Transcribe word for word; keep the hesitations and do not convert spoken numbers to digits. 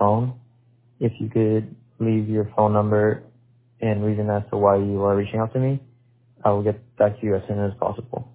phone. If you could leave your phone number and reason as to why you are reaching out to me, I will get back to you as soon as possible.